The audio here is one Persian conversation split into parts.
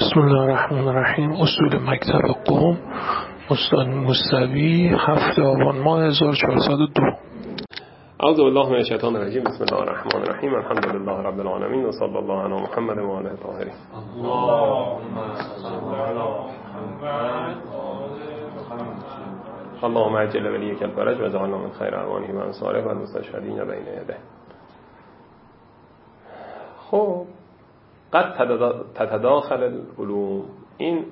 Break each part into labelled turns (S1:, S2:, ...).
S1: بسم الله الرحمن الرحیم. اصول مکتب قم، استاد موسوی، 7 آبان ماه 1402.
S2: اعوذ بالله من الشیطان الرجیم. بسم الله الرحمن الرحیم. الحمد لله رب العالمین و صلی الله علی محمد و آله الطاهرین. اللهم عجل ولیک الفرج و جعلنا من خیر اعوانه و انصاره و المستشهدین بین یدیه. خب قد تتداخل العلوم، این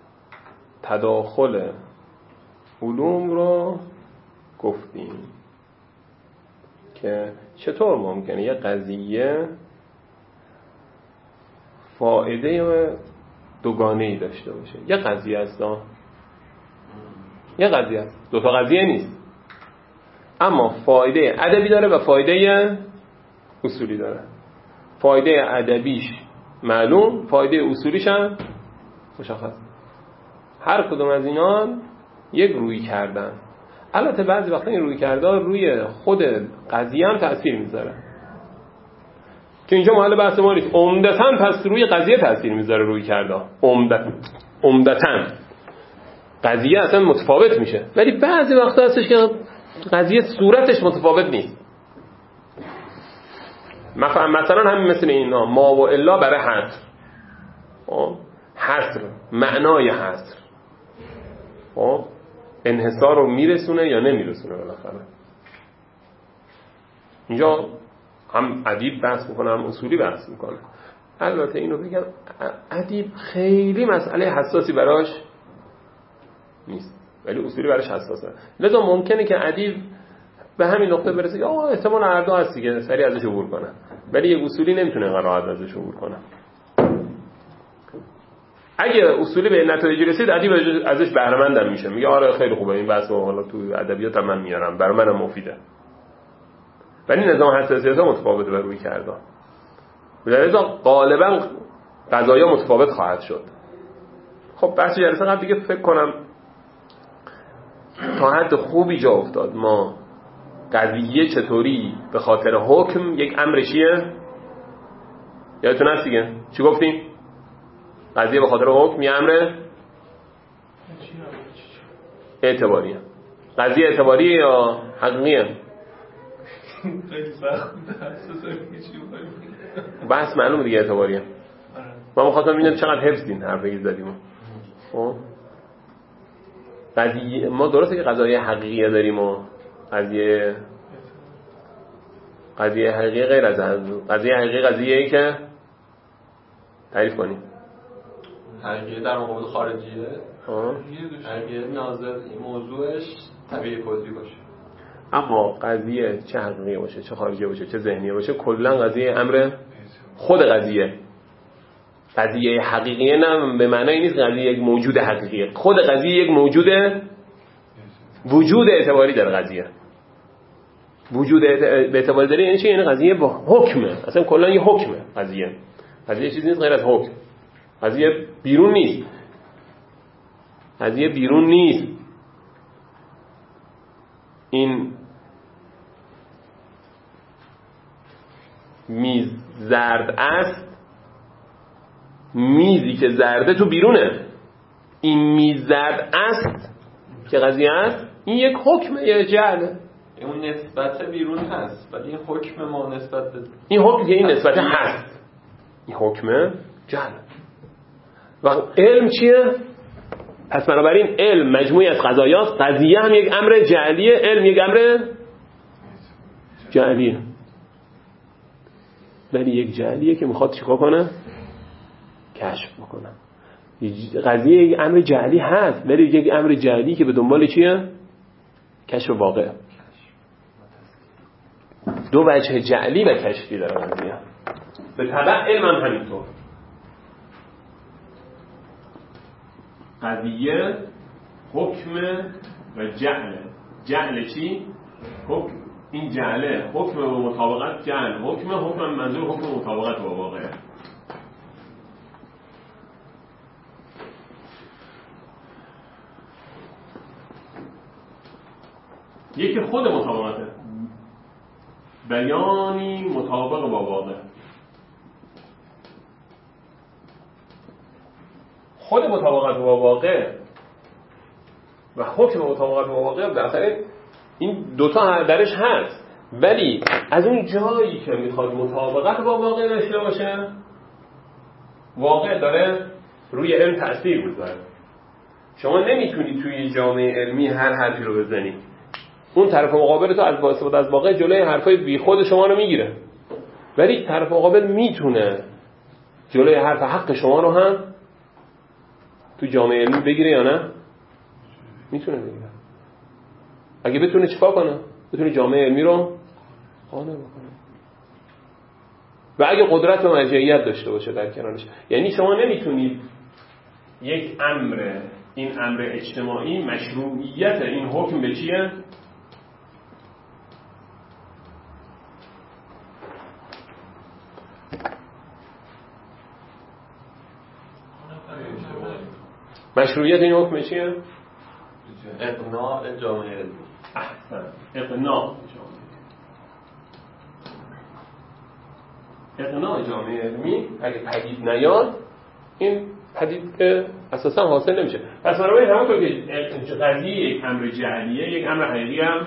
S2: تداخل علوم رو گفتیم که چطور ممکنه یه قضیه فایده دوگانه‌ای داشته باشه. یه قضیه است، یه قضیه است، دو تا قضیه نیست، اما فایده ادبی داره و فایده اصولی داره. فایده ادبیش معلوم، فایده اصولیش هم مشخص. هر کدوم از اینا یک روی کردن. البته بعضی وقتا این روی کردن روی خود قضیه هم تأثیر میذاره که اینجا محل بحث ما نیست. عمدتاً پس روی قضیه تأثیر میذاره روی کردن. عمدتاً قضیه اصلا متفاوت میشه، ولی بعضی وقتا هستش که قضیه صورتش متفاوت نیست. مثلا همین مثل اینا ما و الا برای حصر. حصر معنای حصر انحصار رو میرسونه یا نمیرسونه بالاخره. اینجا هم ادیب بحث میکنه هم اصولی بحث میکنه. البته اینو بگم ادیب خیلی مسئله حساسی براش نیست، ولی اصولی براش حساسه. لذا ممکنه که ادیب به همین نقطه برسه که احتمال هر دو هستی که سریع ازش عبور کنه، ولی یک اصولی نمیتونه اینقدر راحت ازش عبور کنه. اگه اصولی به نتایج رسید ادیب ازش بهره مندم میشه، میگه آره خیلی خوبه این بحثو حالا تو ادبیات هم من میارم، برای منم مفیده. ولی نظام حساسیت ها متفاوت به روی کرده، لذا غالبا قضایا متفاوت خواهد شد. خب بحث جلسه قبل دیگه فکر کنم تا حد خوبی جا افتاد. ما قضیه چطوری به خاطر حکم یک امر چیه؟ یادتون هست دیگه چی گفتیم؟ قضیه به خاطر حکم یه امر اعتباریه. قضیه اعتباریه یا حقیقیه؟
S3: خیلی سخت
S2: بحث معلومه دیگه اعتباریه. ما می‌خواستم ببینم چقدر حفظین حرفی زدیم. خب قضیه ما درسته که قضیه حقیقیه داریم و قضیه حقیقی غیر از قضیه حقیقی قضیه‌ای که تعریف کنیم.
S3: حقیقی در مقابل خارجیه. حقیقی ناظر این موضوعش طبیعی کلی باشه.
S2: اما قضیه چه حقیقی باشه چه خارجی باشه چه ذهنی باشه کلا قضیه امر خود قضیه حقیقیه. نه به معنای نیست قضیه یک موجود حقیقیه، خود قضیه یک موجود وجود اعتباری داره. قضیه وجود به اعتباری داره یعنی چی؟ یعنی قضیه با حکمه، اصلا کلا یه حکمه. قضیه چیزی نیست غیر از حکم. قضیه بیرون نیست. این میز زرد است، میزی که زرده تو بیرونه. این میز زرد است که قضیه است، این یک حکمه یا جعله.
S3: اون نسبت بیرون هست ولی این حکم ما نسبت به
S2: این حکم که این نسبت هست، این حکمه جعله. و علم چیه؟ پس بنابراین علم مجموعی از قضایاست. قضیه هم یک امر جعلیه، علم یک امر جعلیه، ولی یک جعلیه که میخواد چیکار کنه؟ کشف بکنه. قضیه یک امر جعلی هست ولی یک امر جعلی که به دنبال چیه؟ کشف واقع. دو وجه جعلی و کشفی داره قضیه. به طبع علم هم همینطور. قضیه حکم و جعل چی؟ حکم. این جعله حکم و مطابقت جعل حکم منظور حکم و مطابقت با واقعه. یکی خود مطابقته، بیانی مطابق با واقع. خود مطابقت با واقع و حکم مطابقت با واقع بالاخره این دوتا درش هست، ولی از اون جایی که میخواد مطابقت با واقع داشته باشه، واقع داره روی علم تأثیر میذاره. شما نمیتونی توی جامعه علمی هر حرفی رو بزنی، اون طرف مقابل تو از استفاده از واقع جلوی حرفای بیخود شما رو میگیره، ولی طرف مقابل میتونه جلوی حرف حق شما رو هم تو جامعه علمی بگیره یا نه؟ میتونه بگیره. اگه بتونه چیکار کنه؟ بتونه جامعه علمی رو قانع بکنه و اگه قدرت و مرجعیت داشته باشه در کنارش. یعنی شما نمیتونید یک امر، این امر اجتماعی، مشروعیت این حکم به چیه؟ مشروعیت این حکم چیه؟
S3: اقناع جامعه علمی.
S2: احسن، اقناع جامعه علمی اگه پدید نیاد، این پدید اساسا حاصل نمیشه. پس برای همونطور که قضیه یک امر جعلیه، یک امر حقیقی هم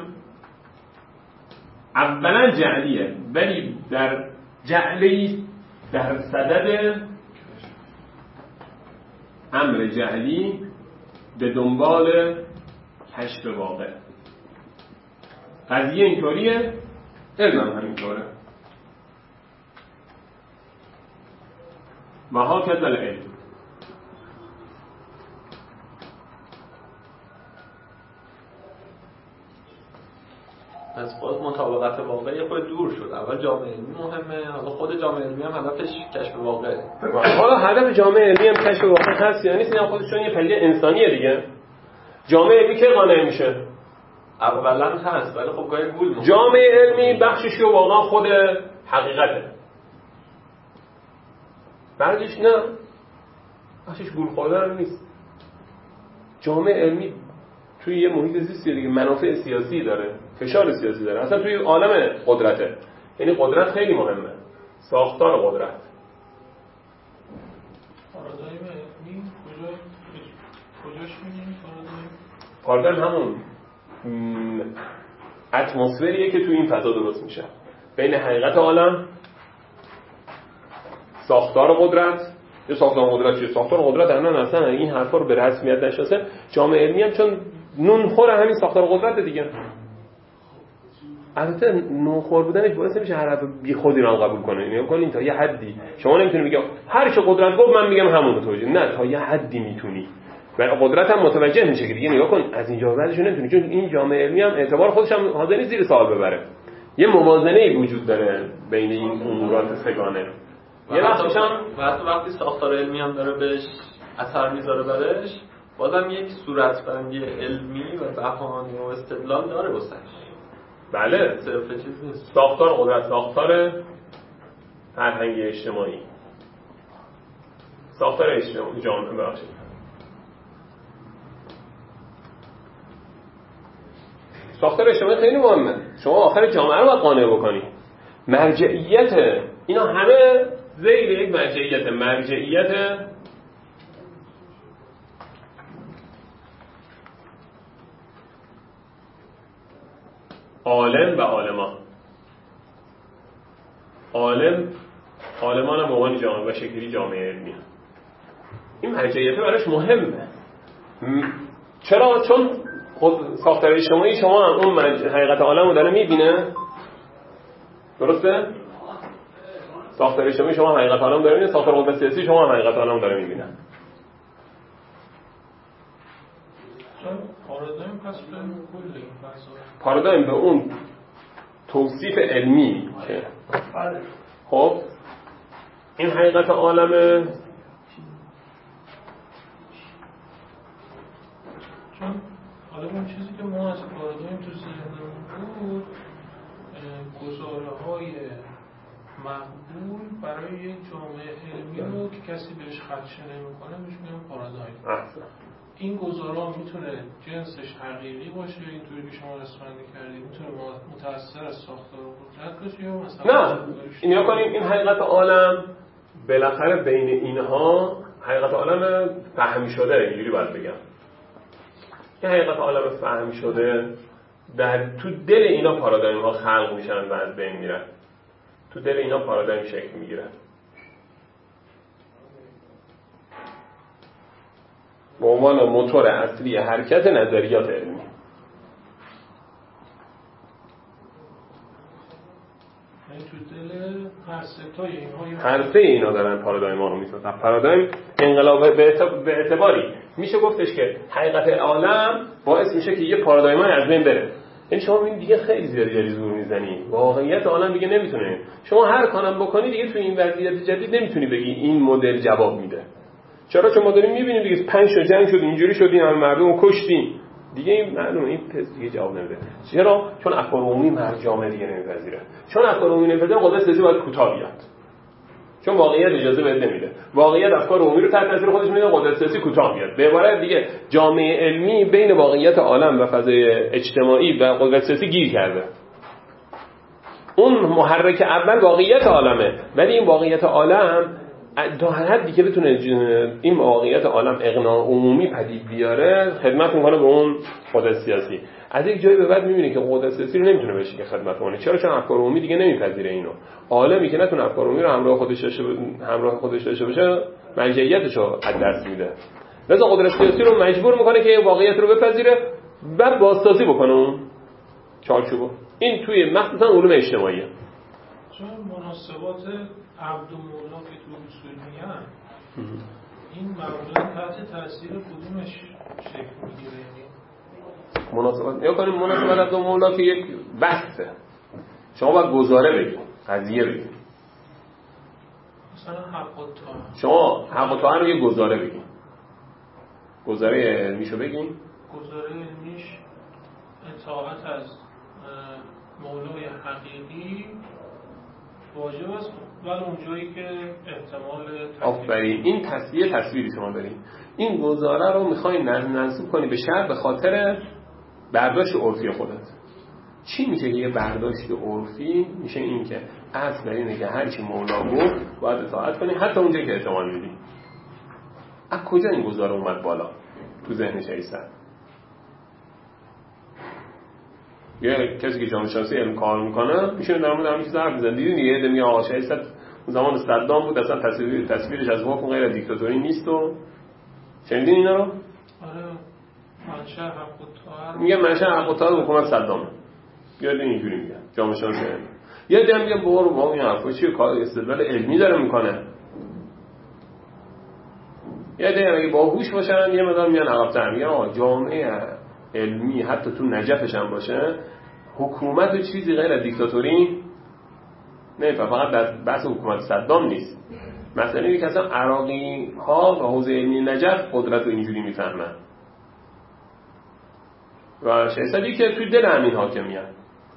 S2: اولا جعلیه، ولی در جعلی در صدد امر جعلی به دنبال کشف واقع. قضیه اینطوریه، علم هم همینطوره. و ها کذا العلم.
S3: از خود مطابقت واقعی خود دور شد. اول جامعه علمی مهمه، حالا خود جامعه علمی هم هدفش کشف واقعه.
S2: حالا هدف جامعه علمی هم کشف واقع هست یا نیست؟ این خودشون یه پدیده انسانیه دیگه. جامعه علمی که قانع میشه؟
S3: اولا هست، ولی خب گاهی گول میشه.
S2: جامعه علمی بخشش که واقعا خود حقیقته، بعدش نه، بخشش گول خوردن نیست. جامعه علمی توی یه محیط زیستی دیگه منافع سیاسی داره، فشار سیاسی داره، اصلا توی عالم قدرته. یعنی قدرت خیلی مهمه، ساختار قدرت.
S1: پارادایم علمی کجاش میگیم؟
S2: پارادایم همون اتمسفریه که توی این فضا درست میشه بین حقیقت عالم، ساختار قدرت. یه ساختار قدرت چیه؟ ساختار قدرت اصلا این حرفا رو به رسمیت نشناسه. جامعه علمی هم چون نونخور همین ساختار قدرت دیگه. البته نونخور بودنش باعث نمیشه هر حرف بیخودی رو قبول کنه. نگاه کنین تا یه حدی شما نمیتونی بگی هر کی قدرت گفت من میگم همون رو توجیه. نه، تا یه حدی میتونی. و قدرت هم متوجه میشه که دیگه نگاه کن از اینجا بعدش نمیتونی، چون این جامعه علمی هم اعتبار خودش هم حاضر نیست زیر سوال ببره. یه موازنه‌ای وجود داره بین این امورات سگانه.
S3: یه وقتی ساختار علمی هم داره بهش اثر میذاره برش، بازم یک صورتبندی علمی و بهانه و استدلال داره واسش.
S2: بله،
S3: صرف چیز نیست.
S2: ساختار قدرت، ساختار فرهنگی اجتماعی، ساختار اجتماعی جامعه بخشید. ساختار اجتماعی خیلی مهمه. شما آخر جامعه رو باید قانع بکنی. مرجعیت، اینا همه زیر یک مرجعیت عالم و عالمان. عالمان هم به عنوان جامعه و شکلی جامعه علمی. این مرجعیت براش مهمه. چرا؟ چون ساختار اجتماعی شما هم اون حقیقت عالم رو داره میبینه. درسته؟ ساختار اجتماعی شما حقیقت عالم داره میبینه، ساختار قدرت سیاسی شما هم حقیقت عالم داره میبینه. پارادایم به اون توصیف علمی که خب این حقیقت عالمه،
S1: چون حالا اون چیزی که ما از پارادایم تو ذهنمون بود، گزاره‌های مقبول برای یک جامعه علمی رو که کسی بهش خدشه نمی‌کنه بهش میگن پارادایم. این گزارا میتونه جنسش حقیقی باشه، اینطوری که شما رسمندی کردید، میتونه متأثر از ساختار قدرت باشه، یا مثلا
S2: نه، این یا کنیم این حقیقت عالم بالاخره بین اینها حقیقت عالم فهم شده، اینجوری باید بگم، این حقیقت عالم فهم شده تو دل اینا پارادایم ها خلق میشن و از بین میرن، تو دل اینا پارادایم شکل میگیرن. به عنوان موتور اصلی حرکت نظریات علمی. هر سه اینا دارن پارادایم ها رو میسازن. پارادایم انقلاب به اعتباری میشه گفتش که حقیقت عالم باعث میشه که یه پارادایم های از بین بره. یعنی شما این دیگه خیلی زیادی زور میزنی، واقعیت عالم دیگه نمیتونه، شما هر کارم بکنی دیگه تو این وضعیت جدید نمیتونی بگی این مدل جواب میده. چرا؟ چون ما داریم میبینیم دیگه 5 تا جنگ شد، اینجوری شدیم، همه مردم رو کشتیم، دیگه این معلومه این تست دیگه جواب نمیده. چرا؟ چون افکار عمومی هر جامعه دیگه نمیپذیره. چون افکار عمومی نمیپذیره، قدرت سیاسی باید کوتاه بیاد، چون واقعیت اجازه بده نمیده. واقعیت افکار عمومی رو تحت تاثیر خودش میده، قدرت سیاسی کوتاه بیاد. به عبارت دیگه جامعه علمی بین واقعیت عالم و فضای اجتماعی و قدرت سیاسی گیر کرده. اون محرک اول واقعیت عالمه، ولی این واقعیت عالم تا حدی که بتونه این واقعیت عالم اقناع عمومی پدید بیاره خدمت میکنه به اون قدرت سیاسی. از یک جایی به بعد میبینی که قدرت سیاسی رو نمیتونه بشه که خدمت کنه. چرا؟ چون افکار عمومی دیگه نمیپذیره اینو. عالمی که نتونه افکار عمومی رو همراه خودش داشته باشه مرجعیتش رو از دست میده. لذا قدرت سیاسی رو مجبور میکنه که واقعیت رو بپذیره و بازسازی بکنه اون چارچوبو. این توی مخصوصا علوم اجتماعیه.
S1: چون مناسبات عبد و مولا که تو اصول میگن این موضوع تحت تاثیر کدومش شکل میگیره؟
S2: مناسبات یا کنیم مناسبات عبد و مولا که یک بحثه، شما باید گزاره بگید، قضیه بگید.
S1: مثلا حق و طاعت،
S2: شما حق و طاعت رو یه گزاره بگید، گزاره علمیشو بگید.
S1: گزاره علمیش اطاعت از مولای حقیقی واجب است، ولی اونجایی که احتمال
S2: آفرین، این تصویری شما دارین. این گزاره رو میخوای منسوب کنی به شرع به خاطر برداشت عرفی خودت. چی میشه یه برداشت عرفی؟ میشه این که اصل اینه که هر چی مولا گفت باید اطاعت کنی، حتی اونجایی که احتمال میدی. از کجا این گزاره اومد بالا تو ذهن شیعی‌سر؟ یه کسی که جامعه شناسی علم کار میکنه میشه در مورد همین چیزا حرف بزنه. دیدین یه عده میگه آقا شیعی‌سر زمان صدام بود، اصلا تصویرش از حکم غیر دیکتاتوری نیست. و شنیدین اینا رو؟
S1: آره، منشأ حق و طاعت
S2: میگه منشأ حق و طاعت حکومت صدامه. یاد اینجوری میگه جامعه شناسی علم. یه عده میگه بابا این حرفا چیه، کار استدلال علمی داره میکنه. یه عده اگه باهوش باشن یه مقدار میان عقب‌تر میگن آقا جامعه علمی حتی تو نجفش هم باشه حکومت چیزی غیر از دیکتاتوری نمیفهم. فقط در بحث حکومت صدام نیست، مثلا اینه که اصلا عراقی ها و حوزه علمی نجف قدرت رو اینجوری میفهمن و شیعی‌سری که توی دل همین حاکمیت.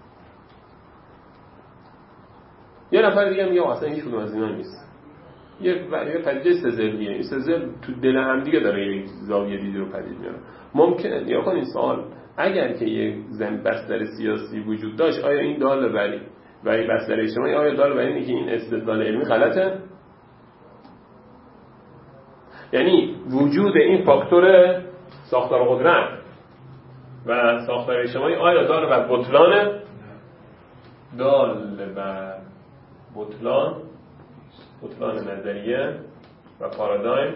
S2: یه نفر دیگه میگه اصلا هیچ کدوم از اینا نیست، یه پدیده سزلیه. این سزل تو دل هم دیگه داره یک زاویه دیدی رو پدید میاره. ممکنه یا کنین سوال اگر که یک بستر سیاسی وجود داشت آیا این دال بری و این بستر اجتماعی آیا دال بر اینه که این استدلال علمی غلطه؟ یعنی وجود این فاکتور ساختار قدرت و ساختار اجتماعی آیا دال بر بطلانه؟ دال بر بطلان نظریه و پارادایم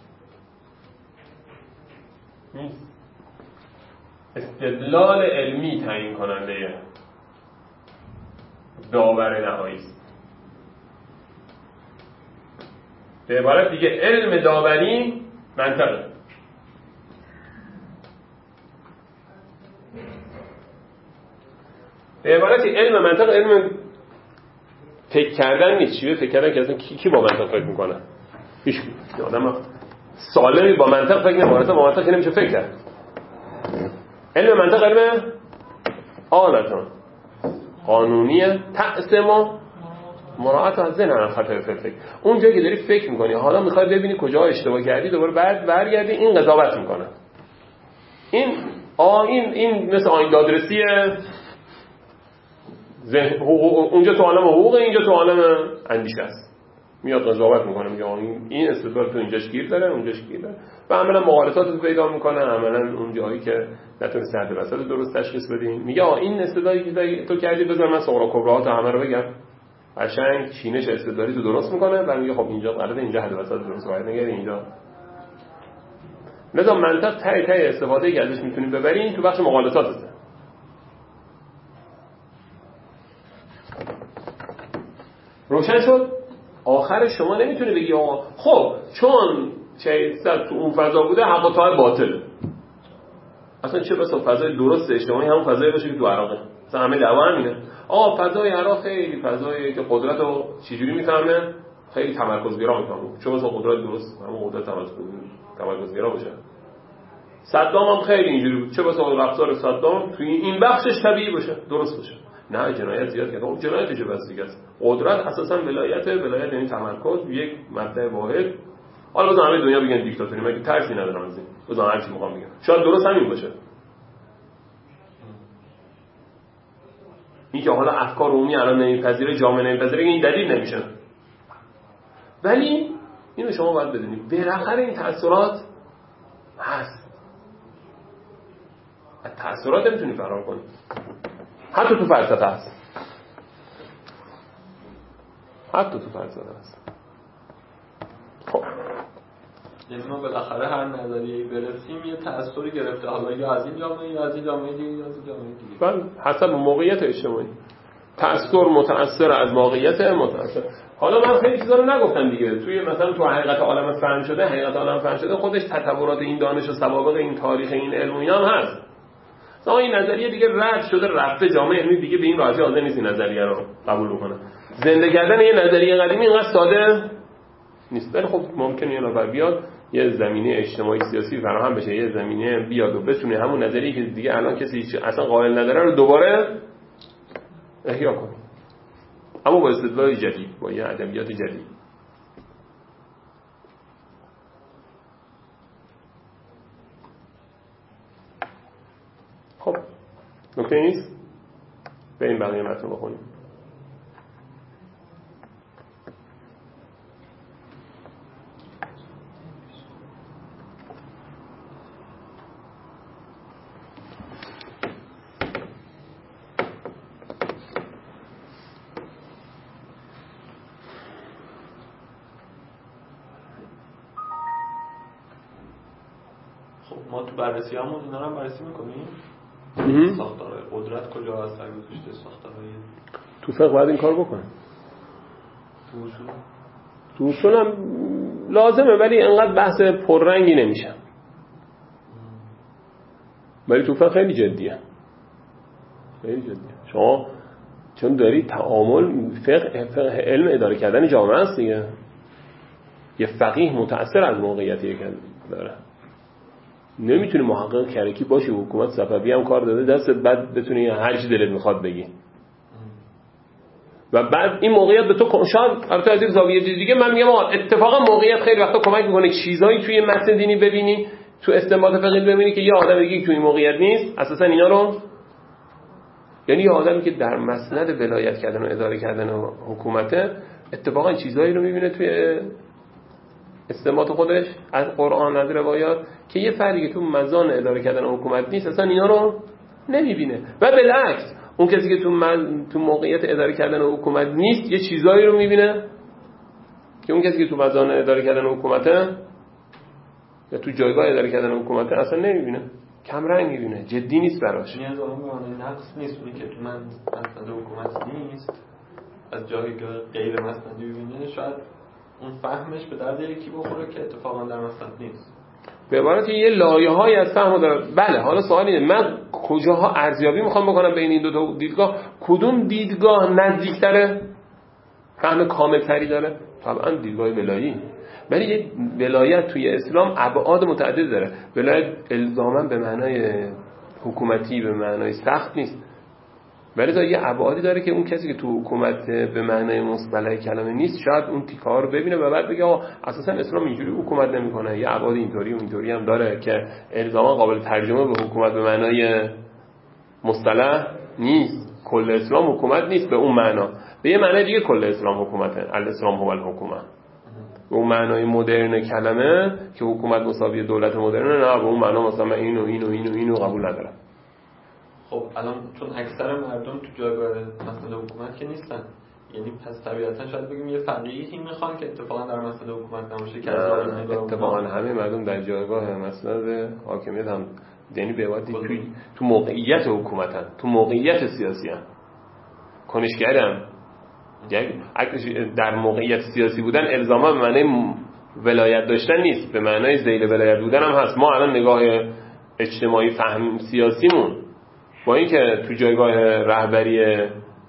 S2: نیست. استدلال علمی تعیین کننده داور نهایی است. به عبارت دیگه علم داوری منطقه. به عبارتی علم منطق علم فکر کردن نیست. چیه فکر کردن که اصلا کی با منطق فکر میکنه؟ هیچ آدم سالمی با منطق فکر نمیکنه. با منطق نمیشه فکر کرد. علم منطق علم آلتون قانونیه، تقسیم و مراعات از ذهن هم خطای فکر. اون جایی که داری فکر میکنی حالا میخوای ببینی کجا اشتباه کردی دوباره بعد برگردی این قضاوت میکنه. این مثل آیین دادرسی اونجا تو عالم حقوق، اینجا تو عالم اندیشه است. میاد قضاوت میکنه، میگه این استدلال تو اینجاش گیر داره اونجاش گیر داره و عملا مغالطات رو پیدا میکنه، عملا اون جایی که نتونستی حد وسط درست تشخیص بدی میگه این استدلالی که تو کردی بذار من صغرا کبراها تو همه رو بگم، قشنگ چینش استدلالی تو درست میکنه و میگه خب اینجا غلطه، اینجا حد وسط درست باید نگردی اینجا. لذا منطق ته استفاده که ازش میتونیم ببریم تو بخش مغالطاته. روشن شد؟ آخر شما نمیتونه بگی آقا خب چون چه تو اون فضا بوده حق و طاعت باطله. اصلا چه بسا فضای درست اجتماعی همون فضایی باشه که تو عراقه. مثلا همه دعوا همینه. آقا فضای عراق خیلی فضایی که قدرت رو چجوری میفهمه؟ خیلی تمرکزگرا میفهمه. چون مثلا قدرت درست همون قدرت تمرکزگرا باشه. صدام هم خیلی اینجوری بود. چه بسا رفتار صدام توی این بخشش طبیعی باشه، درست باشه. نه جنایت زیاد کرده. اون جنایتشه بس دیگه است. قدرت اساسا ولایت یعنی تمرکز یک مبدا واحد. حالا بزن همه دنیا بگن دیکتاتوری، مگه ترسی ندارم از این. بزن هر چی میخوام بگم. شاید درست همین باشه. این که حالا افکار عمومی الان نمیپذیره، جامعه نمیپذیره، این دلیل نمیشه. ولی اینو شما باید بدونید بالاخره این تأثیرات هست. از تأثیرات نمیتونی فرار کنی. حتی تو فلسفه هست. خب
S3: یعنی ما بالاخره هر نظریه‌ای برسیم یه تأثیری گرفته، حالا یا از این جامعه یا از این جامعه دیگه یا از این جامعه دیگه.
S2: بله، حسب موقعیت اجتماعی. تأثیر متأثر از موقعیت متأثر. حالا من خیلی چیزا رو نگفتم دیگه. توی مثلا تو حقیقت عالم فهم شده، خودش تطورات این دانش و سوابق این تاریخ این علم و اینا هم هست. اما این نظریه دیگه رد شده، رفته، جامعه علمی دیگه به این راحتی حاضر نیست این نظریه رو قبول کنه. زنده کردن یه نظریه قدیمی اینقدر ساده نیست. ولی خب ممکنه یه نفر بیاد یه زمینه اجتماعی سیاسی فراهم بشه، یه زمینه بیاد و بتونه همون نظریه‌ای که دیگه الان کسی اصلا قائل نداره رو دوباره احیا کنه، اما با استدلال جدید، با یه ادبیات جدید. خب نکته نیست؟ بریم بقیه متن بخونیم.
S3: ما تو بررسی همون اینا رو هم بررسی میکنیم. ساختار قدرت کجا هست، اگه توشته ساختارهای
S2: تو فقه باید این کار بکنه. تو اصول هم لازمه ولی انقدر بحث پررنگی نمیشه. ولی تو فقه خیلی جدیه. شما چون داری تعامل فقه علم اداره کردن جامعه است دیگه. یه فقیه متأثر از موقعیتی که داره. نمیتونی محقق کرکی باشی و حکومت صفوی هم کار داده دست بعد بتونی هر چی دلت میخواد بگی و بعد این موقعیت به تو شاید البته از این زاویه دیگه من میگم اتفاقا موقعیت خیلی وقتا کمک میکنه چیزایی توی متن دینی ببینی، تو استنباط فقهی ببینی که یه آدم دیگه توی موقعیت نیست اساسا اینا رو، یعنی یه آدمی که در مسند ولایت کردن و اداره کردن و حکومته اتفاقا چیزایی رو میبینه توی استنباط خودش از قرآن از روایات که یه فردی که تو مزان اداره کردن حکومت نیست اصلا اینا رو نمیبینه و بالعکس اون کسی که تو موقعیت اداره کردن حکومت نیست یه چیزایی رو میبینه که اون کسی که تو مزان اداره کردن حکومته یا تو جایگاه اداره کردن حکومته اصلا نمیبینه، کم رنگ میبینه، جدی نیست براش.
S3: نیاز به معنی نقص نیست، اونی که تو مسند حکومت نیست از جایگاه غیر مسندی ببینه شاید اون فهمش به درد یکی بخوره که اتفاقا در مسند نیست.
S2: به عبارت یه لایه‌هایی از فهم داره. بله حالا سوال اینه من کجاها ارزیابی میخوام بکنم بین این دو تا دیدگاه، کدوم دیدگاه نزدیک‌تره، فهم کامل‌تری داره؟ طبعا دیدگاه ولایی. ولی یه ولایت توی اسلام ابعاد متعدد داره. ولایت الزاماً به معنای حکومتی به معنای سخت نیست، ولی تا یه ابعادی داره که اون کسی که تو حکومت به معنای مصطلح کلمه نیست شاید اون تیکه‌ها رو ببینه و بعد بگه آقا اساسا اسلام اینجوری حکومت نمی‌کنه، یه ابعاد اینطوری و اینطوری هم داره که الزاما قابل ترجمه به حکومت به معنای مصطلح نیست. کل اسلام حکومت نیست به اون معنا. به یه معنی دیگه کل اسلام حکومته، الاسلام هو الحکومه. به اون معنای مدرن کلمه که حکومت مساوی دولت مدرن، نه، به اون معنا مثلا من اینو قبول ندارم.
S3: خب الان چون اکثر مردم تو جایگاه مسئله حکومت که نیستن، یعنی پس طبیعتا شاید بگیم یه فقیهی میخوان که اتفاقا در مسئله حکومت نباشه که از
S2: اتفاقا همه مردم در جایگاه مسئله حاکمیت هم، یعنی به عبارتی تو موقعیت حکومتن، تو موقعیت سیاسی هم کنشگرم، یعنی در موقعیت سیاسی بودن الزاما به معنی ولایت داشتن نیست، به معنای ذیل ولایت بودن هم هست. ما الان نگاه اجتماعی فهم سیاسیمون با اینکه تو جایگاه رهبری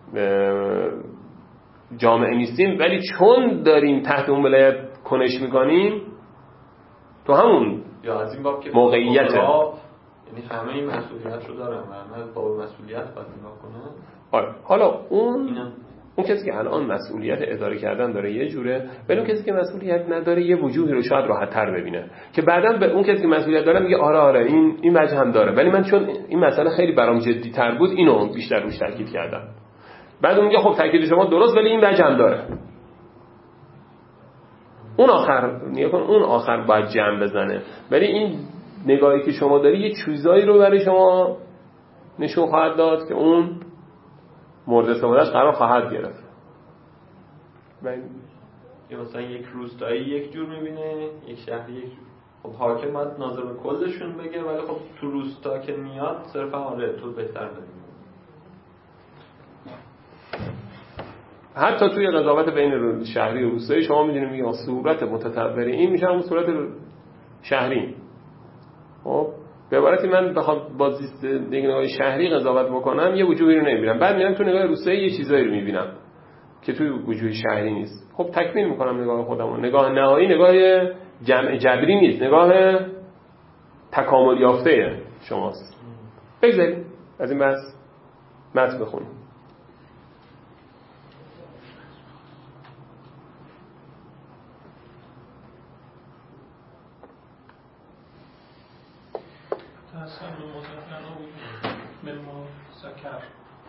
S2: جامعه نیستیم، ولی چون داریم تحت اون ولایت کنش میکنیم تو همون
S3: یا از این باب که
S2: موقعیت،
S3: یعنی همه این مسئولیت رو دارن و همه با مسئولیت باید نگاه کنن.
S2: آره. حالا اون کسی که الان مسئولیت اداره کردن داره یه جوره، ولی اون کسی که مسئولیت نداره یه وجوهی رو شاید راحت تر ببینه که بعداً به اون کسی که مسئولیت داره میگه آره این وجه هم داره، ولی من چون این مسئله خیلی برام جدی تر بود اینو بیشتر روش تاکید کردم. بعد اون میگه خب تاکید شما درست ولی این وجه هم داره. اون آخر باید جمع بزنه، ولی این نگاهی که شما داری یه چیزایی رو برای شما نشون خواهد داد که اون مورد استفادهش قرار خواهد گرفت.
S3: یا مثلا یک روستایی یک جور میبینه، یک شهری یک جور. خب حاکم باید ناظر به کلشون بگه، ولی خب تو روستا که میاد صرفا آره تو بهتر بدیم.
S2: حتی توی قضاوت بین شهری و روستایی شما میدونید میگه صورت متطوری این میشه همون صورت شهری. خب به عبارتی من بخوام با زیست نگاه شهری قضاوت بکنم یه وجوهی رو نمیبینم، بعد میرم تو نگاه روستایی یه چیزایی رو میبینم که توی وجوه شهری نیست. خب تکمیل میکنم نگاه خودمو. نگاه نهایی نگاه جمع جبری نیست، نگاه تکامل یافته شماست. بگذاریم از این بحث متن بخونیم.
S1: تحصیل مدرن مما سکر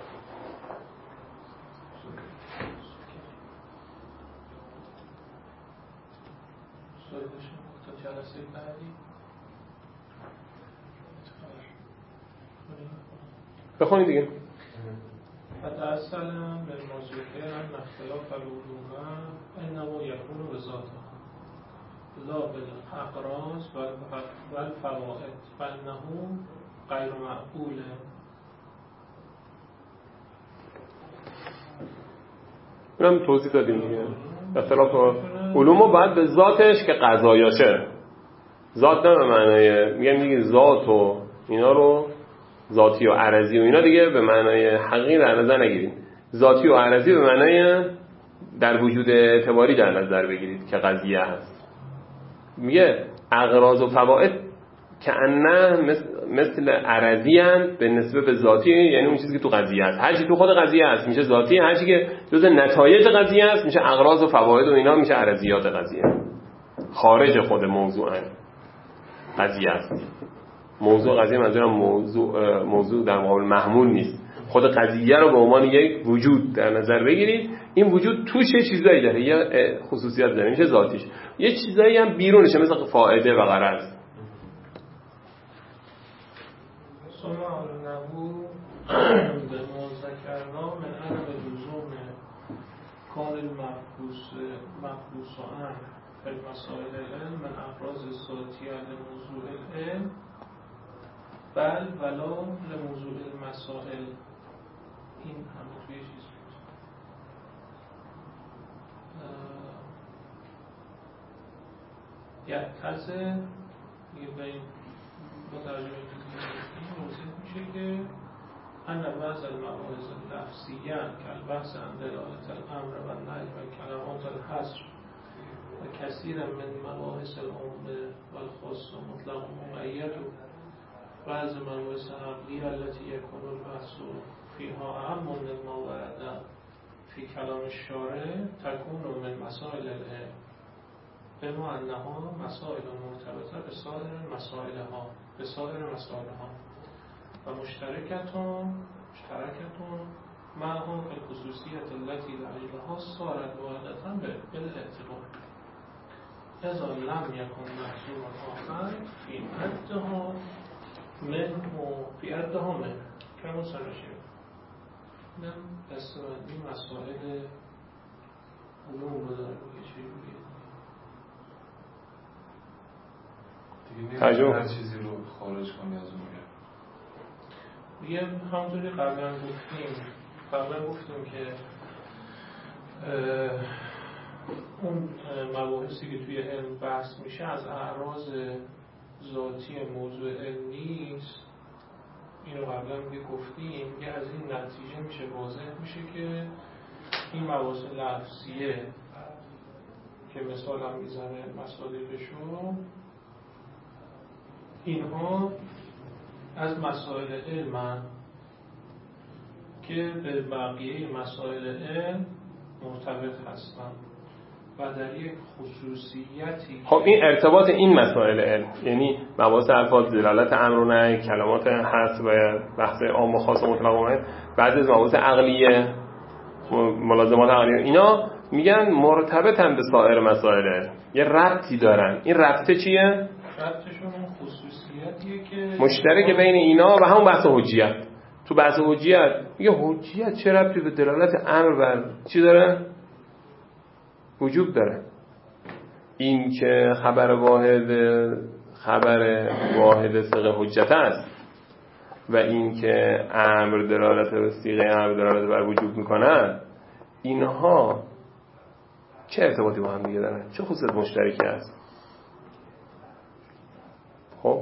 S1: سوالشون تا جلسه بعدی
S2: بخونید دیگه.
S1: فتأصل من موضوع ان اختلاف العلوم انما یکون بذاتها لا بالاقراض و الفوائد فانه غیر معقول.
S2: اینم توضیح دادیم دیگه. اختلاف علوم رو باید به ذاتش که قضایاشه، ذات نه به معنای میگه ذات و اینا رو ذاتی و عرضی و اینا دیگه به معنای حقیقی در نظر نگیرید. ذاتی و عرضی به معنای در وجود اعتباری در نظر بگیرید که قضیه هست. میگه اغراض و فوائد که انه مثل عرضی هست به نسبت به ذاتی، یعنی اون چیزی که تو قضیه هست. هر چی تو خود قضیه هست میشه ذاتی، هر چی که جزء نتایج قضیه هست میشه اغراض و فواید و اینا میشه عرضیات قضیه، خارج خود موضوع قضیه است. موضوع قضیه منظورم موضوع در مقابل محمول نیست، خود قضیه رو به عنوان یک وجود در نظر بگیرید. این وجود توش یه چیزایی داره، یه خصوصیات داره، میشه ذاتیش، یه چیزایی هم بیرونشه مثل فائده و غرض.
S1: سمع النبو به مذکرنا من عدم لزوم کان المقبوس عن فی المسائل العلم من افراز ذاتیه لموضوع العلم بل ولا لموضوع المسائل. این همه توی چیز بود. یعتزه میگه به این مترجمه این موضوع میشه که ان بعض المواعظ لفظیه کالبحث عن دلالت الامر و النهی و کلمات الحصر و کثیر من مباحث العموم و الخاص و مطلق و مقید و بعض مباحث عقلیه التي یکون البحث فیها اهم من ما ورد فی کلام الشارع تکون من مسائل العلم بما انها مسائل مرتبطه به سایر مسائلها و مشترکتون معهم الخصوصیت التي لأجلها صارت واردة بالاعتبار اذا لم يكن محصول آخر في عدها منه كما سنشیر. اینم دستبندی مسائل علوم رو داره که چجوریه
S4: دیگه هر چیزی رو خارج کنی از اون
S1: دیگه همونطوری قبلا گفتیم که اون مباحثی که توی علم بحث میشه از اعراض ذاتی موضوع علمی است. اینو قبلا گفتیم یه از این نتیجه میشه واضح میشه که این مباحث لفظیه که مثال هم میزنه مصادیقشو اینها از مسائل علم که به بقیه مسائل علم مرتبط هستن و در یک خصوصیتی.
S2: خب این ارتباط این مسائل علم یعنی مباحث الفاظ، دلالت امر و نهی، کلمات حذف و بحث عام و خاص و مطلق و مطلق، بعضی از مباحث عقلیه، ملازمات عقلیه، اینا میگن مرتبطن به سایر مسائل علم، یه ربطی دارن. این ربطه چیه؟
S1: ربطشون اون خصوصیتیه که
S2: مشترک بین اینا و همون بحث حجیت. تو بحث حجیت میگه حجیت چه ربطی به دلالت امر و چی داره؟ وجوب داره. این که خبر واحد صيغه حجت است و این که امر دلالت به صيغه امر دلالت بر وجوب میکنن، اینها چه ارتباطی با هم دیگه دارن؟ چه خصوصیت مشترکی هست؟ خب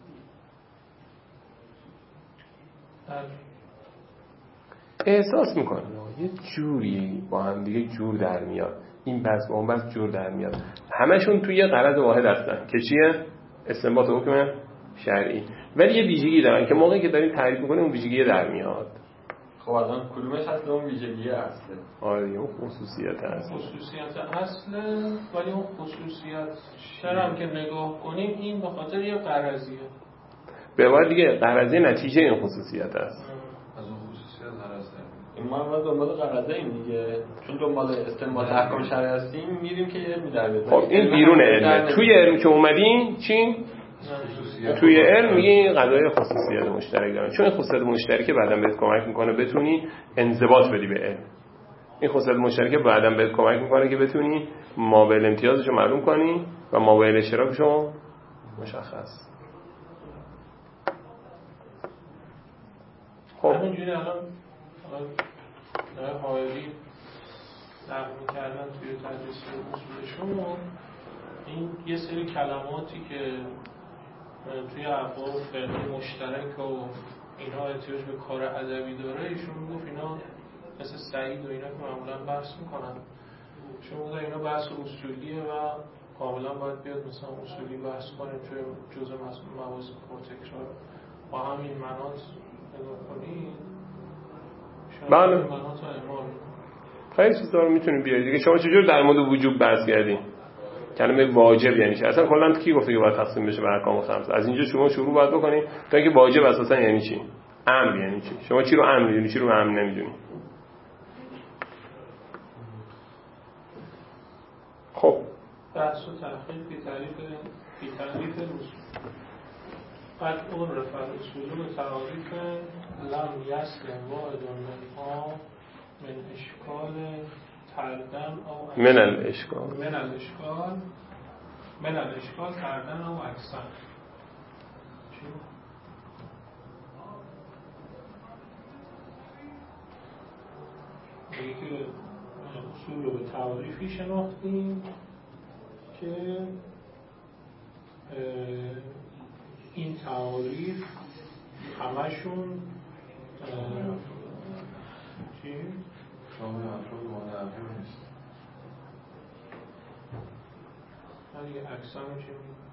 S2: احساس میکنه یه جوری با هم دیگه جور در میاد، این بس با اون بس جور در میاد، همشون توی یه غرض واحد هستن که چیه؟ استنباط حکم شرعی. ولی یه ویژگی دارن که موقعی که داریم تعریف میکنیم اون ویژگی در میاد.
S3: خب الان کدومش هست اون ویژگی اصله؟
S2: آره اون خصوصیت اصله.
S1: خصوصیت اصله، ولی اون خصوصیت شرم که نگاه کنیم این به خاطر یه غرضیه.
S2: به عبارت دیگه غرضی نتیجه این خصوصیت است.
S4: از اون خصوصیت غرضه.
S3: ما هم دنبال غرضه ایم دیگه، چون دنبال استنباط احکام شرعی هستیم میریم که علمی در بیاد.
S2: خب این بیرون علمه. توی علم که اومدین چی؟ توی علم میگه این قضایای خصوصیت مشترک دارن، چون این خصوصیت مشترکه بعداً بهت کمک میکنه بتونی انضباط بدی به علم. این خصوصیت مشترکه بعداً بهت کمک میکنه که بتونی مابعد امتیازشو معلوم کنی و مابعد اشتراکشو مشخص.
S1: خب همینجوری الان حائلی نقل کردن توی تدریس اصولشون، این یه سری کلماتی که توی ابواب فقهی مشترک و اینها احتیاج به کار ادبی داره، ایشون میگفت اینا مثل سعید و اینا که معمولا بحث میکنن، ایشون میگفت اینا بحث اصولیه و کاملا باید بیاد مثلا اصولی بحث کنیم توی جزء مباحث پرتکرار با همین مناط نگاه کنید.
S2: بله خیلی چیزا رو میتونیم بیارید دیگه. شما چجور در مورد وجوب بحث کردین؟ کلمه واجب یعنی چی؟ اصلا کلا کی گفته که باید تقسیم بشه به احکام خمس؟ از اینجا شما شروع باید بکنید تا اینکه واجب اساسا یعنی چی؟ امر یعنی چی؟ شما چی رو امر میدونی، چی رو امر نمیدونی؟ خب
S1: بحث و تحقیق فی تعریف الاصول. قد عرف الاصول به تعریف لم یسلم واحد منها من اشکال تردن او
S2: من الاشکال تردن او اکثر.
S1: چی؟ میگه که اصول رو به تعریفی شناختیم که این تعاریف همشون چی؟
S4: شامل افراد مانع نیست.
S1: دیگه اکثر چی؟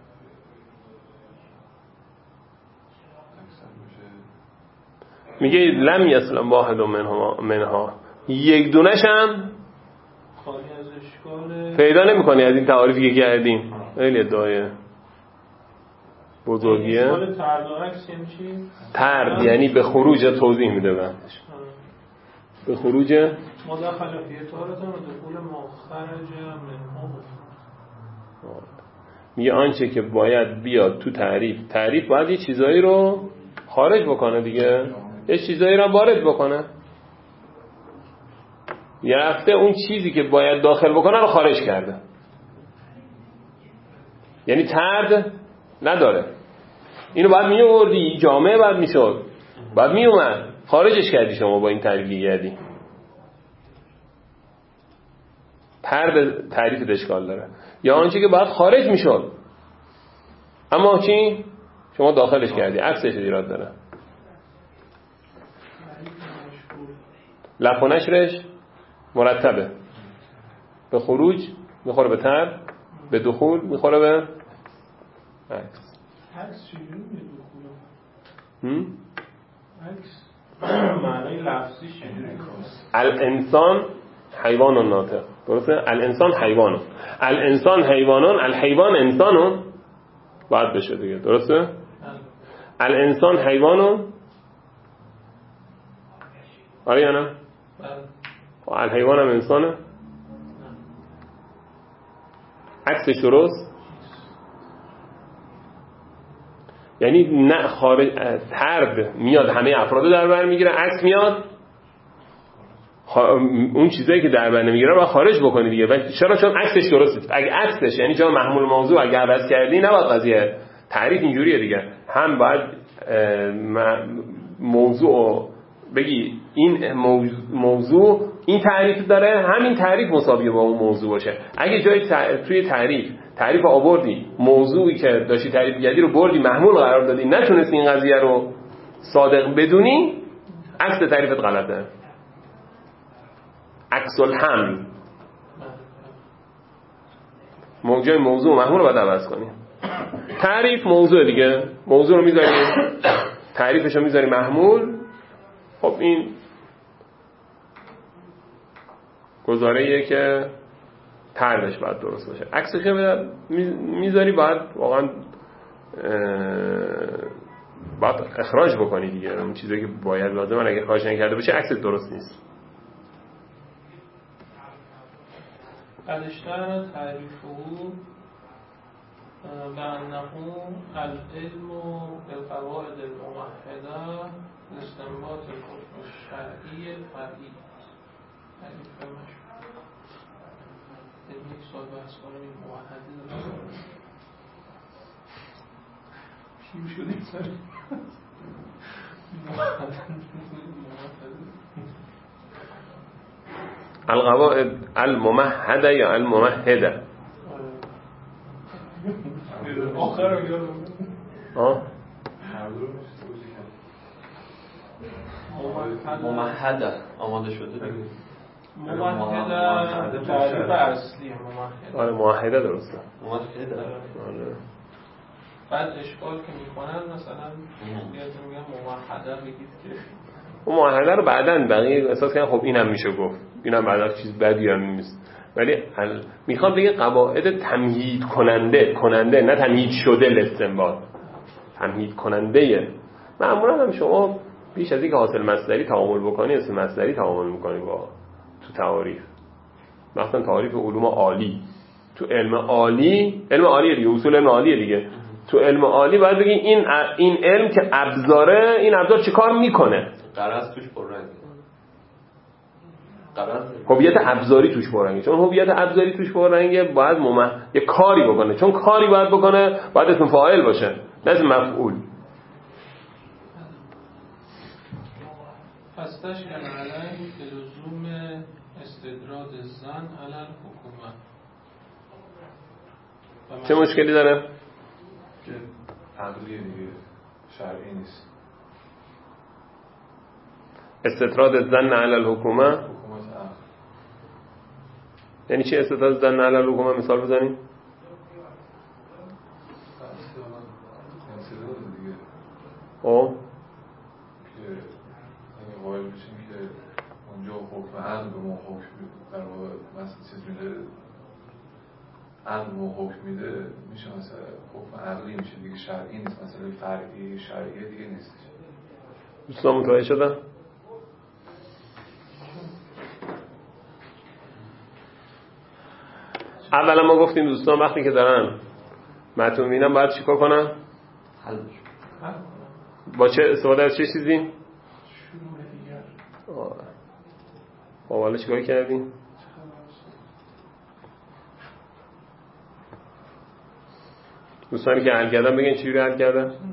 S4: اکثر
S2: میگه لم یسلم واحد منها یک دونش هم
S1: خالی از اشکال
S2: پیدا نمی‌کنی از این تعاریفی که کردیم. خیلی ادعای بزرگیه.
S1: اشکال ترد و عکس یعنی چی؟
S2: ترد یعنی به خروج توضیح میده بندش. به خروج
S1: مداخله فی طهارت و دخول ما خرج منه.
S2: میگه آنچه که باید بیاد تو تعریف باید یه چیزایی رو خارج بکنه دیگه، یه چیزایی رو وارد بکنه. یه رفته اون چیزی که باید داخل بکنه رو خارج کرده، یعنی طرد نداره. اینو باید میوردی جامعه باید میشد، باید میومد خارجش کردی. شما با این تعریفی کردی، طرد تعریف اشکال داره. یا آنچه که باید خارج میشد اما چی شما داخلش کردی، عکسش ایراد داره. لف و نشرش مرتبه، به خروج میخوره به طرد، به دخول میخوره به عکس.
S1: عکس چجوری میاد دخول؟ عکس معنی لفظی چجوری؟
S2: الانسان حیوان و ناطق، درسته؟ الانسان حیوانه، الانسان حیوانان، الحیوان انسانون باید بشه دیگه، درسته؟ الانسان حیوانون، آره یا نه؟ الحیوان هم انسانه؟ عکسش درست؟ یعنی نه خارج، طرد میاد همه افرادو در بر میگیره، عکس میاد اون چیزایی که در بر نمیگیره رو خارج بکنی دیگه. ولی چرا؟ چون عکسش درسته. اگه عکسش یعنی جا محمول موضوع اگه عوض کردی نباید قضیه. تعریف اینجوریه دیگه، هم باید موضوع بگی این موضوع این تعریف داره، همین تعریف مساویه با اون موضوع باشه. اگه جای توی تعریف آوردی، موضوعی که داشتی تعریف کردی رو بردی محمول قرار دادی، نتونستی این قضیه رو صادق بدونی، عکس تعریفت غلطه. عکس الحمل، جای موضوع محمول رو باید عوض کنی. تعریف موضوع دیگه، موضوع رو میذاری تعریفش رو میذاری محمول. خب این گزاره‌ایه که طردش باید درست باشه. عکسش رو میذاری باید واقعا باید اخراج بکنی دیگه. اون چیزی که باید لازمه اگه اخراج نکرده باشه عکس درست نیست.
S1: اشتهر تعریفه بأنه العلم بالقواعد الموحدة لاستنباط الحكم الشرعي الفرعي. تعریف مشهور. یک سال بحث کنیم این موحده داره چی شده این سال
S2: القواعد الممهده یا الممهده؟
S1: آخر رو
S3: ممهده آماده شده دیگه.
S1: ممهده تعریف اصلیه.
S2: آره موحده درسته.
S3: ممهده.
S2: آره.
S1: بعد اشکال که میکنن مثلا میگن موحده بگید که
S2: اون موحده رو بعدن بقیه احساس کردن خب اینم میشه گفت، اینم بعدا چیز بدی هم نیست. ولی میخوام بگه قواعد تمهید کننده نه تمهید شده الاستنباط، تمهید کننده. معمولا هم شما بیش از اینکه حاصل مصدری تعامل بکنی اسم مصدری تعامل میکنی با تو تعاریف، مثلا تعاریف علوم عالی. تو علم عالی دیگه، اصول علم عالیه دیگه. تو علم عالی باید بگی این علم که ابزاره، این ابزار چه کار میکنه.
S3: قرض توش پررنگه،
S2: هویت ابزاری توش پررنگه. چون هویت ابزاری توش پررنگه باید یه کاری بکنه. چون کاری باید بکنه باید اسم فاعل باشه نه اسم مفعول.
S1: فاستشکل علیه به لزوم استدراج الظن علی الحکومه.
S2: چه مشکلی داره؟
S4: که عقلیه دیگه، شرعی نیست.
S2: استدراج الظن علی الحکومه
S4: حکومت عقل
S2: یعنی چی؟ استدراج الظن علی الحکومه مثال بزنیم.
S4: که اگه قائل بشیم که اونجا حکم عقل به ما حکم در واقع مثلا چیز میده، عقل به ما حکم میده، میشه مثلا حکم عقلی میشه دیگه، شرعی نیست. مثلا فرعی شرعی دیگه نیستش.
S2: دوستان متوجه شدن؟ اولا ما گفتیم دوستان وقتی که دارن متن میبینن باید چیکار کنن؟ با چه استفاده از چه چیزی؟
S1: شروع دیگر.
S2: خب حالا چیکار کردیم؟ دوستانی که حل کردن بگن چی رو حل کردن؟
S4: همین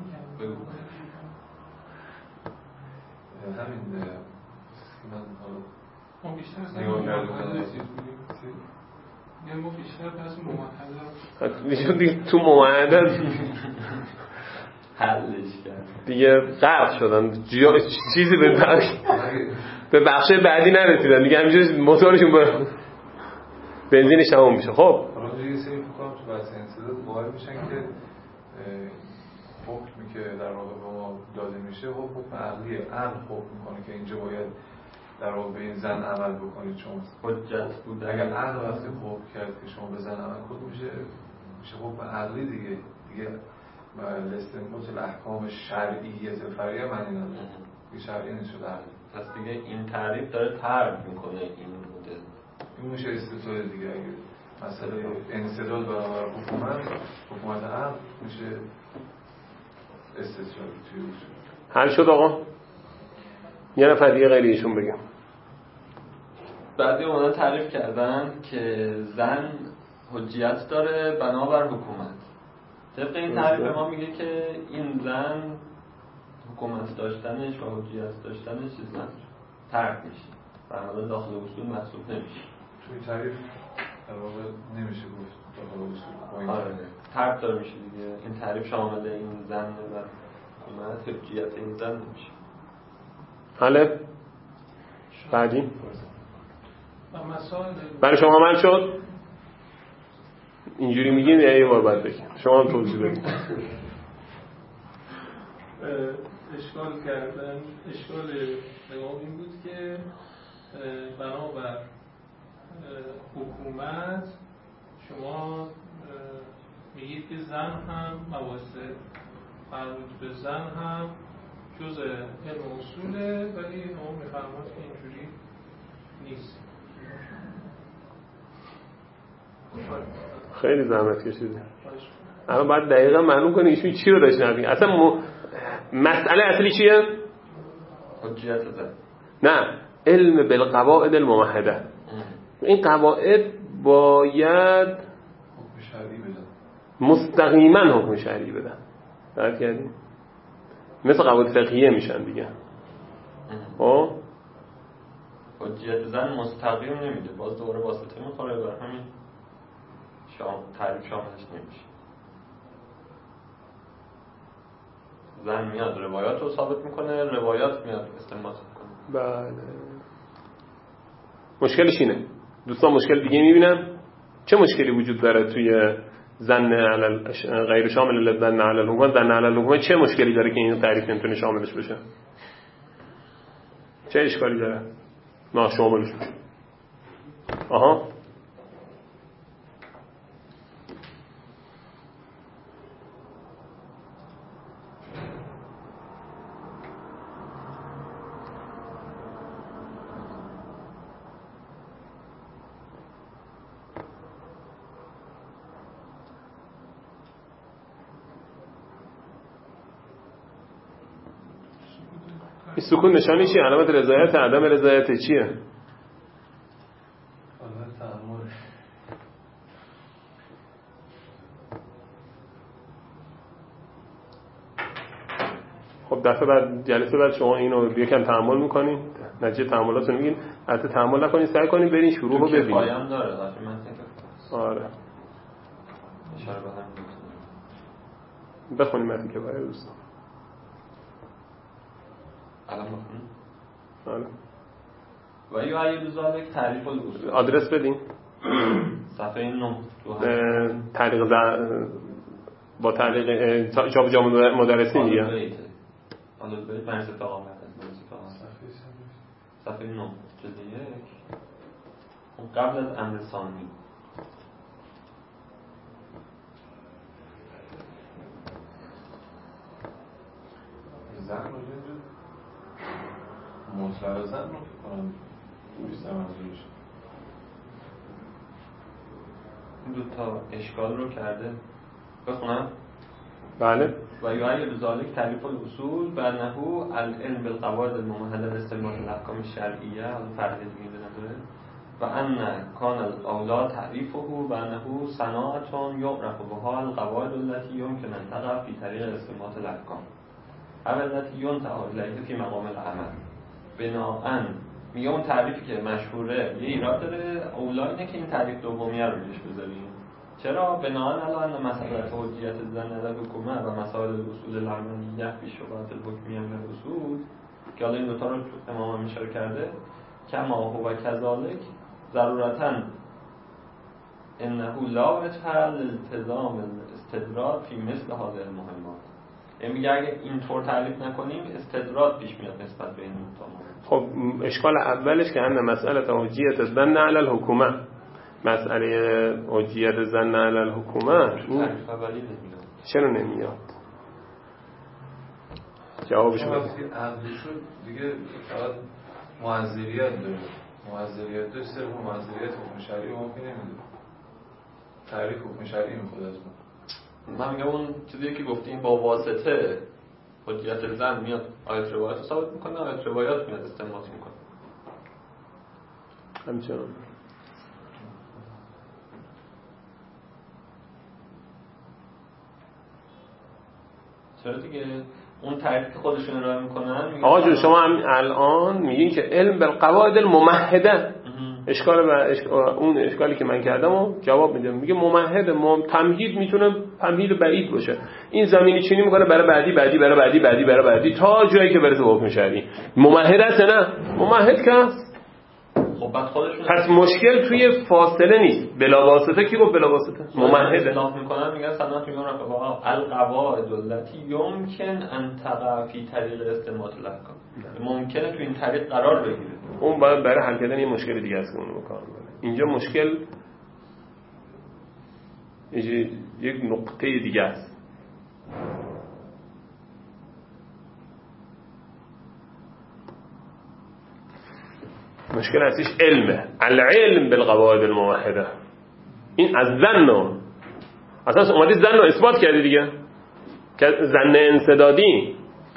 S1: ما بیشتر از ما بیشتر پس ممحضر
S2: میشون دیگه تو ممحضر
S3: حلش کرد
S2: دیگه غرق شدن چیزی به بخش بعدی نرسیدن دیگه همینجوری موتورشون با بنزینش تموم میشه. خب
S4: حالا دیگه سعی می‌کنم تو بحث انسداد قائل میشن که حکمی که در واقع به ما داده میشه حکم عقلیه. عقل حکم میکنه که اینجا باید در واقع به این زن عمل بکنید چون
S3: حجت بود.
S4: اگر عقل وقتی حکم کرد که شما به زن عمل کنید میشه حکم عقلی دیگه الاستنباط الاحکام شرعیه فرعیه معنی نداره. این شرعی نشد عقلی.
S3: پس دیگه این تعریف داره ترک میکنه این مدل.
S4: این میشه استدلال دیگه. اگه مسئله انسداد برابر حکومت عقل میشه استدلال توی اصول.
S2: حل شد آقا؟ یه نفر دیگه غیر ایشون بگم.
S3: بعدی اومدن تعریف کردن که زن حجیت داره بنابر حکومت. طبق این تعریف ما میگه که این زن حکومت داشتنش و حجیت داشتنش چیزا ترک میشه. بنابراین داخل اصول محسوب نمیشه.
S4: توی تعریف در واقع نمیشه گفت داخل اصول.
S3: آره ترک داره میشه دیگه. این تعریف شامل این زن و حکومت حجیت این زن نمیشه.
S2: حاله بعدی
S1: مسائل
S2: برای شما عمل شد؟ اینجوری میگین یا یه بار باید بگیم؟ شما هم توضیح بدید.
S1: اشکال کردن. اشکال نگاه این بود که بنابر حکومت شما میگید که زن هم مواسط مربوط به زن هم جزء علم اصوله ولی شما میفرماد که اینجوری نیست.
S2: خیلی زحمت کشیدی. الان باید دقیقا معلوم کنی ایشون چی رو داشت نبید. اصلا مسئله اصلی چیه؟
S3: حجیت زن.
S2: نه، علم بالقواعد الممهده. این قواعد باید
S4: حکم شرعی بدن.
S2: مستقیما حکم شرعی بدن. درک کردی؟ مثل قواعد فقهیه میشن دیگه. خب
S3: حجیت زن مستقیم نمیده. باز دوباره واسطه میخوره بر همین تعریف شاملش نمیشه. زن میاد روایات رو ثابت میکنه، روایات میاد استنباط میکنه.
S2: بله. مشکلش اینه. دوستان مشکل دیگه میبینم. چه مشکلی وجود داره توی زن غیر شامل لزن علی الحکومت؟ زن علی الحکومت چه مشکلی داره که این تعریف نمیتونه شاملش بشه؟ چه اشکالی داره؟ نه شاملش بشه. آها. این سکون نشانی چیه؟ علامت رضایت عدم رضایت چیه؟
S4: علامت تأمل.
S2: خب دفعه بعد جلسه بعد شما اینو یکم تأمل میکنین، نتیجه تأملاتو میگین. البته تأمل نکنین، سعی کنین برین شروع رو ببینید.
S3: پایان داره وقتی من
S2: آره.
S3: اشاره به هم
S2: بخونیم متن که برای دوستان.
S3: الان بخونیم.
S2: آره.
S3: و یعید ذالک تعریف الاصول.
S2: آدرس بدین.
S3: صفحه 9
S2: تعلیق با تعلیق چاپ جامع مدرسین دیگه.
S3: حالا برید مرز فقامت صفحه 9 جلد 1 قبل از امر ثانی.
S4: زن رو مطلق زن رو کنم بیشتر منظورش
S3: این دو تا اشکال رو کرده. بخونم؟
S2: بله.
S3: و یعید ذالک تعریف الاصول بانه العلم بالقواعد الممهده لاستنباط الاحکام الشرعیه، اون فرق دیگه نداره. و ان کان الاولا تعریفه بانه صناعه یعرف بها القواعد التي يمكن ان تقع في طریق استنباط الاحکام او التي ينتهى الیها فی مقام العمل. بناءً میگه اون تعریفی که مشهوره یه ایراد داره، اولا اینه که این تعریف دومیه رو روش بذاریم. چرا؟ بناءً علی ان مسئله حجیت الظن علی الحکومه و مسائل الاصول العملیه فی شبهات الحکمیه من الاصول که حالا این دوتا رو امام اشاره کرده، کما هو کذالک ضرورتاً انه لا وجه لالتزام الاستدراج فی مثل هذه المهمات. یعنی میگه اگه اینطور تعریف نکنیم استدراج پیش میاد نسبت به این دو تا.
S2: خب اشکال اولش که ان مسئله حجیت الظن علی الحکومه، مسئله حجیت الظن علی الحکومه چرا نمیاد؟ جوابش بده.
S4: عقلی شد دیگه فقط معذریت داره، معذریت داره، صرف معذریت حکم شرعی ممکن نمیده، تعریف حکم شرعی میخواد از
S3: من میگم اون چیزی که گفتیم با واسطه حجیت الظن میاد آیت روایت رو ثابت میکنه، آیت روایات میاد استنباط میکنه.
S2: همچنان
S3: چرا دیگه اون تعریف که خودشون ارائه میکنن.
S2: آقا جون شما هم الان میگین که علم بالقواعد الممهده، اون اشکالی که من کردم و جواب میدم. میگه ممهد، تمهید میتونه تمهید بعید باشه، این زمینی چینی میکنه برای بعدی بعدی برای بعدی بعدی برای بعدی تا جایی که برسه به حکم شرعی. ممهد است نه؟ ممهد که هست.
S3: خب بعد خودشون
S2: پس مشکل توی فاصله نیست، بلا واسطه. کی گفت بلا واسطه؟ ممهد
S3: اصلاح میکنن، میگن سنت میگن رفقا القواعد التي يمكن ان تقع في طریق استنباط الاحکام، ممکنه تو این طریق قرار بگیره.
S2: اون باید برای حل کردن یه مشکل دیگه است که اون رو کار میکنه. اینجا مشکل یک نقطه دیگه است. مشکل اصلیش علمه، العلم بالقواعد الموحده. این از ظن، اساس اومدی ظن رو اثبات کردی دیگه، که ظن انسدادی.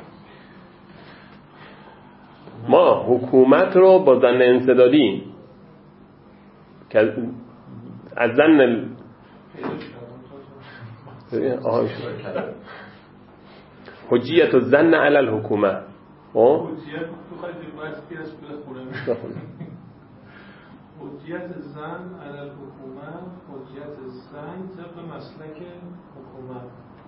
S2: ما حکومت رو با ظن انسدادی که از ظن حجیت الظن علی الحکومه.
S1: حجیت زن علی الحکومه، حجیت زن طبق مسلک حکومت.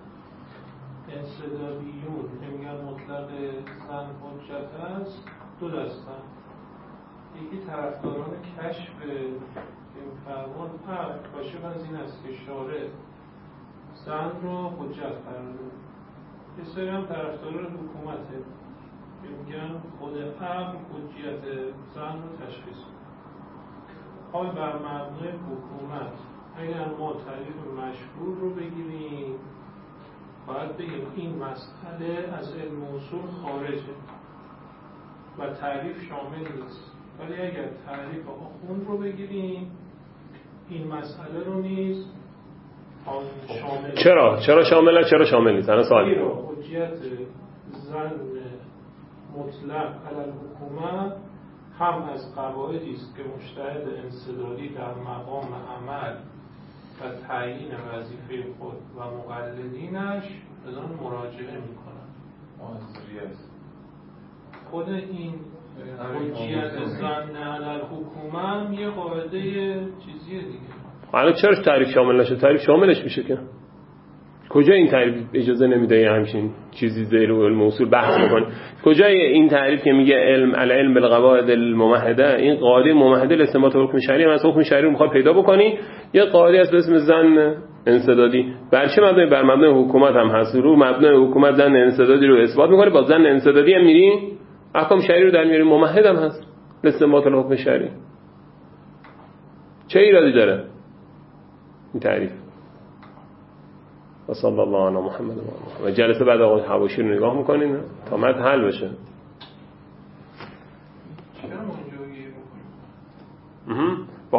S1: انسدادیون که میگن مطلق زن حجت است دو دستن. یکی طرفداران کشف این فرمان کاشف از این است که شارع زن رو حجت قرار داده. یه سری هم طرفداران حکومته که میگن خود عقل حجیت زن رو تشخیص کنه. حال بر مبنای حکومت اگر ما تعریف مشهور رو بگیریم باید بگیم این مسئله از علم اصول خارجه و تعریف شامل نیست، ولی اگر تعریف آخوند رو بگیریم این مسئله رو نیست شامل.
S2: چرا شامله چرا شامل نیست؟ الان سوال
S1: حجیت زن مطلق علی الحکومه هم از قواعدی است که مجتهد انسدادی در مقام عمل و تعیین وظیفه خود و مقلدینش به آن مراجعه میکنند. خود این حجیت زن علی الحکومه یه قاعده چیزیه دیگه.
S2: حالا چرا تعریف شامل نشه؟ تعریف شاملش میشه که کجا این تعریف اجازه نمیده یه همچین چیزی زیر علم اصول بحث بکنه؟ کجای این تعریف که میگه العلم بالقواعد الممهده، این قاعده ممهده لاستنباط حکم شرعی، مثلا حکم شرعی رو میخواد پیدا بکنی، یه قاعده است به اسم ظن انسدادی. بر چه مبنای؟ بر مبنای حکومت هم هست، رو مبنای حکومت ظن انسدادی رو اثبات میکنه، با ظن انسدادی هم میری احکام شرعی رو در میاری، ممهد هم هست لاستنباط حکم شرعی. چه ایرادی داره این تعریف؟ و صلی الله علی محمد و جلسه بعد آقای حواشی رو نگاه میکنین تا متن حل بشه.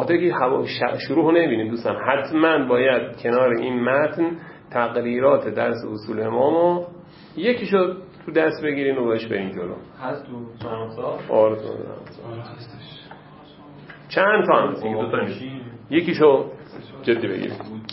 S2: بخاطر که شروع نمیبینیم دوستان، حتما باید کنار این متن تقریرات درس اصول امامو یکیشو تو دست بگیرین و باش برین جلو.
S3: هست تو سانسا؟
S2: آره تو چند تا هم هست، دو تا نیست، یکیشو جدی بگیرین.